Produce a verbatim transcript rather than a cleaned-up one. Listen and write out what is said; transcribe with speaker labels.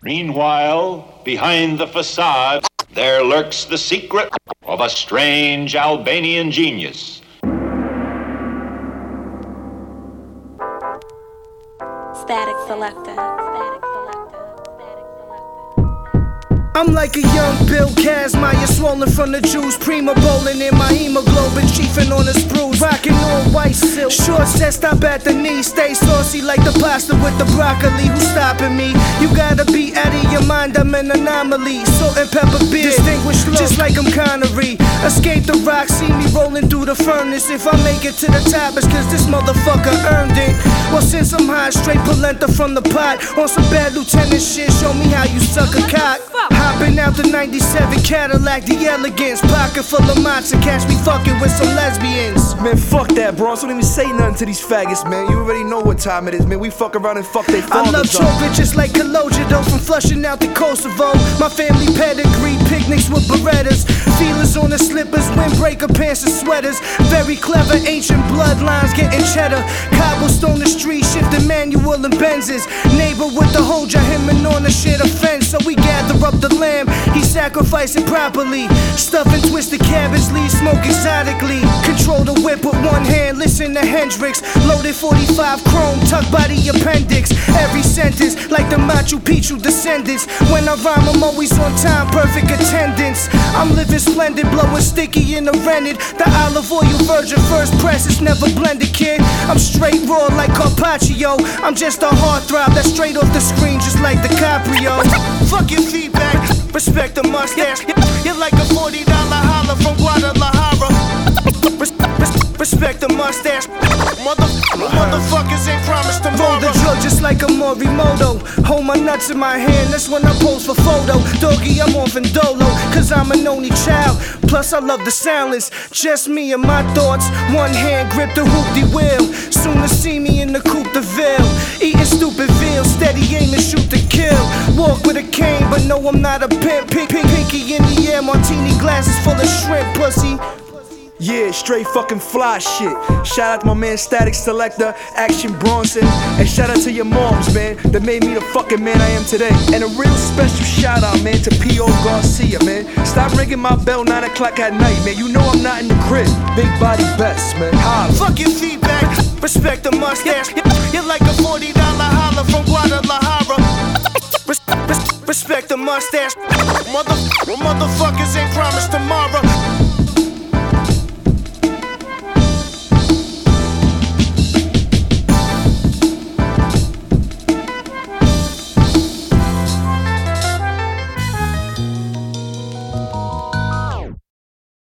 Speaker 1: Meanwhile, behind the facade, there lurks the secret of a strange Albanian genius.
Speaker 2: Static Selector. Static Selector. Static Selector.
Speaker 3: I'm like a young Bill Kazmaier, swollen from the juice, prima bowling in my hemoglobin, chiefing on the spruce, rocking on white silk. Short set, stop at the knee, stay saucy like the pasta with the broccoli. Who's stopping me? You gotta be out of your mind, I'm an anomaly. Salt and pepper beer, distinguished look, just like I'm Connery. Escape the rock, see me rolling through the furnace. If I make it to the top, it's cause this motherfucker earned it. Well, since I'm high, straight polenta from the pot, on some bad lieutenant shit, show me how you suck a cock. Hopping out the ninety-seven Cadillac, the elegance, pocket full of matzo, catch me fucking with some lesbians.
Speaker 4: Man, fuck that, bro. Don't even say nothing to these faggots, man. You already know what time it is, man. We fuck around and fuck they fathers.
Speaker 3: I love chocolate just like Kaloja, though, from flushing out the Kosovo. My family pedigree, picnics with Berettas, feelers on the slippers, windbreaker pants and sweaters. Very clever, ancient bloodlines getting cheddar. Cobblestone the street, shifting manual and Benzes. Neighbor with the Hoja, him and on the shit offense. So we gather up the lamb, he sacrifice it properly. Stuff and twisted cabbage leaves, smoke exotically. Control the whip with one hand, listen to Hendrix. Loaded forty-five chrome, tucked by the appendix. Every sentence like the Machu Picchu descendants. When I rhyme, I'm always on time, perfect attendance. I'm living splendid, blowing sticky in the rented. The olive oil virgin first press, it's never blended, kid. I'm straight raw like Carpaccio. I'm just a heartthrob that's straight off the screen, just like DiCaprio. Fuck your feedback, respect the mustache. You're like a forty dollar holler from Guadalajara. Res- res- Respect the mustache. Mother- motherfuckers ain't promised tomorrow. Roll the drug just like a Morimoto. Hold my nuts in my hand, that's when I pose for photo. Doggy, I'm off in Dolo, cause I'm an only child. Plus I love the silence, just me and my thoughts. One hand grip the hoop-de-wheel. Soon to see me in the Coupe de Ville. Eating stupid veal, steady aim and shoot to kill. Walk with a cane, but no I'm not a pimp. Pink, pink, pinky in the air, martini glasses full of shrimp, pussy.
Speaker 4: Yeah, straight fucking fly shit. Shout out to my man Static Selector, Action Bronson, and shout out to your moms, man, that made me the fucking man I am today. And a real special shout out, man, to P O Garcia, man. Stop ringing my bell nine o'clock at night, man. You know I'm not in the crib. Big body best, man. Holla.
Speaker 3: Fuck your feedback, respect the mustache. You're like a forty dollar holler from Guadalajara. Res- res- Respect the mustache. Mother- motherfuckers ain't promised tomorrow.